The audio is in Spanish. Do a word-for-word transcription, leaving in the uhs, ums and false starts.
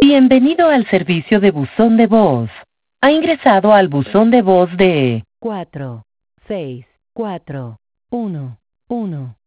Bienvenido al servicio de buzón de voz. Ha ingresado al buzón de voz de cuatro seis cuatro uno uno.